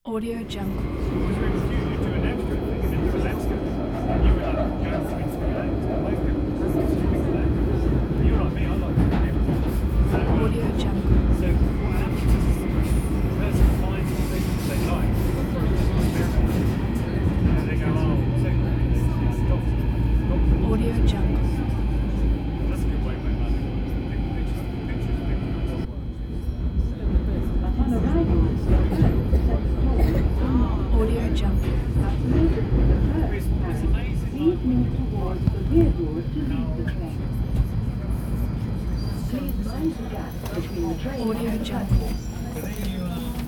Audio Jungle. It was really cute. You do an extra thing and then do a landscape. And you were like going through into the lanes. I like it. It's a big lane. But you're like me, I like everything. So, Audio Jungle. so what happens is the person finds the things that they like. And they go, oh, secondly, there's doctors. Audio Jungle. That's a good way of making money. Big pictures, big work. On arrival at Stockholm, Audio Jungle. It's amazing. please move towards the rear door to leave the train. Please mind the gap between the train Audio and the Jungle. platform. But then you